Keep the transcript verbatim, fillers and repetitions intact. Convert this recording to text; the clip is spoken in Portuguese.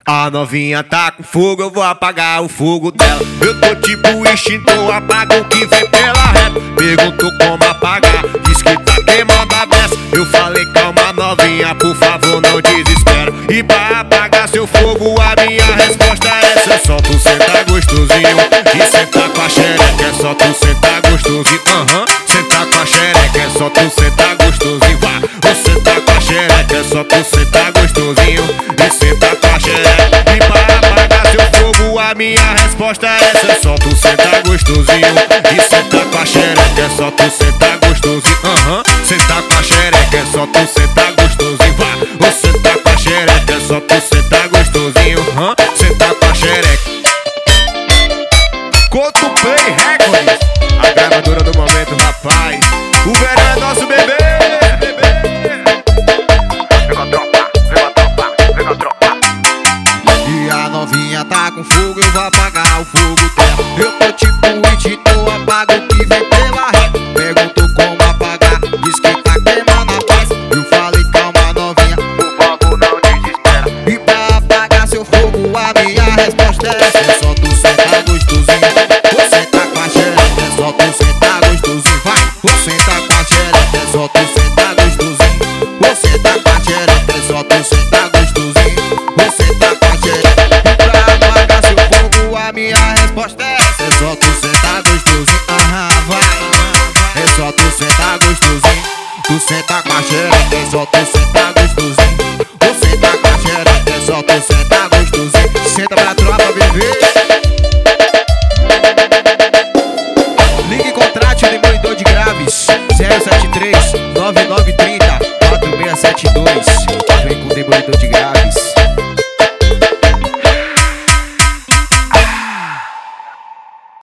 A novinha tá com fogo, eu vou apagar o fogo dela. Eu tô tipo extintor, apaga o que vem pela reta. Perguntou como apagar, diz que tá queimando a beça. Eu falei calma novinha, por favor não desespera. E pra apagar seu fogo a minha resposta é essa. É só tu sentar gostosinho e sentar com a xereca. É só tu sentar gostosinho, aham uhum. Sentar com a xereca, é só tu sentar gostosinho. Vá, ou sentar com a xereca, é só tu sentar gostosinho e sentar com a xereca. E pra apagar seu fogo a minha resposta é essa. É só tu sentar gostosinho e sentar com a xereca. É só tu sentar gostosinho, aham uhum. Sentar com a xereca, é só tu sentar gostosinho. Vá, ou sentar com a xereca, é só tu sentar gostosinho, aham uhum. Sentar com a xereca. Couto Play Records, a gravadora do momento, rapaz. O verão é nosso bebê. Novinha tá com fogo, eu vou apagar o fogo dela. Eu tô tipo extintor, apaga o que vem pela reta. Perguntou como apagar, diz que tá queimando a paz. Eu falei calma novinha, por favor não desespera. E pra apagar seu fogo a minha resposta é essa. É só tu sentar gostosinho, vou sentar com a xereca. É só tu sentar gostosinho, vai, vou sentar com a xereca. É só tu sentar gostosinho, vou sentar com a xereca. É só tu sentar gostosinho, vou sentar com a xereca. A minha resposta é essa. É só tu sentar gostosinho, aham, vai. É só tu sentar gostosinho, tu sentar com a xereca. É só tu sentar gostosinho, vou sentar com a xereca. É só tu sentar gostosinho, senta pra tropa, bebê.